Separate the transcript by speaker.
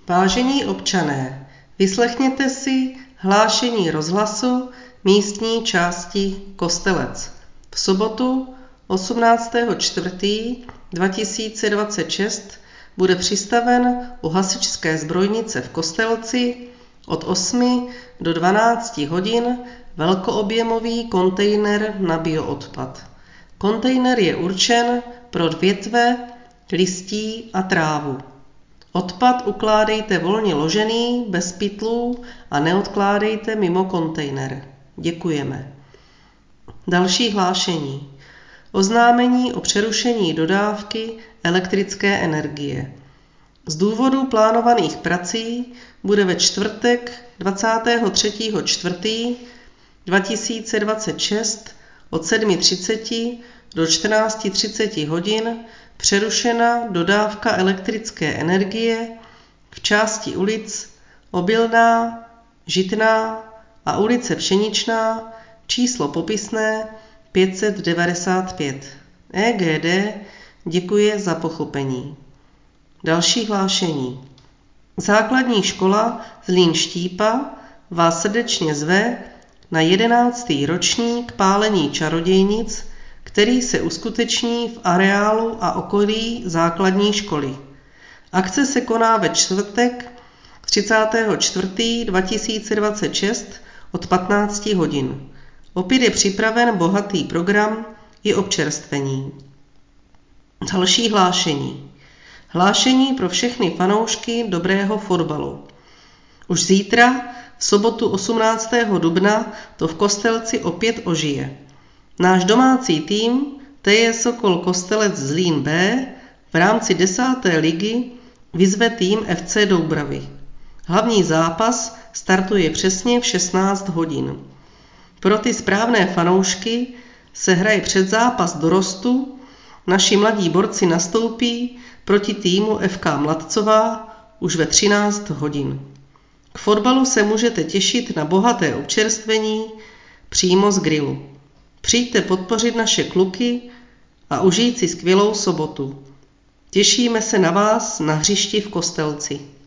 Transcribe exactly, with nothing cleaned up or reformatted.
Speaker 1: Vážení občané, vyslechněte si hlášení rozhlasu místní části Kostelec. V sobotu osmnáctého čtvrtého dva tisíce dvacet šest bude přistaven u hasičské zbrojnice v Kostelci od osmi do dvanácti hodin velkoobjemový kontejner na bioodpad. Kontejner je určen pro větve, listí a trávu. Odpad ukládejte volně ložený, bez pytlů a neodkládejte mimo kontejner. Děkujeme. Další hlášení. Oznámení o přerušení dodávky elektrické energie. Z důvodu plánovaných prací bude ve čtvrtek dvacátého třetího čtvrtého dva tisíce dvacet šest od sedmi třicet do čtrnácti třiceti hodin přerušena dodávka elektrické energie v části ulic Obilná, Žitná a ulice Pšeničná, číslo popisné pět set devadesát pět. E G D děkuje za pochopení. Další hlášení. Základní škola Zlín Štípa vás srdečně zve na jedenáctý ročník pálení čarodějnic, který se uskuteční v areálu a okolí základní školy. Akce se koná ve čtvrtek třicátého čtvrtého dva tisíce dvacet šest od patnácti hodin. Opět je připraven bohatý program i občerstvení. Další hlášení. Hlášení pro všechny fanoušky dobrého fotbalu. Už zítra, v sobotu osmnáctého dubna, to v Kostelci opět ožije. Náš domácí tým T J Sokol Kostelec Zlín B v rámci desáté ligy vyzve tým F C Doubravy. Hlavní zápas startuje přesně v šestnáct hodin. Pro ty správné fanoušky se hraje předzápas dorostu, naši mladí borci nastoupí proti týmu F K Mladcová už ve třináct hodin. K fotbalu se můžete těšit na bohaté občerstvení přímo z grilu. Přijďte podpořit naše kluky a užít si skvělou sobotu. Těšíme se na vás na hřišti v Kostelci.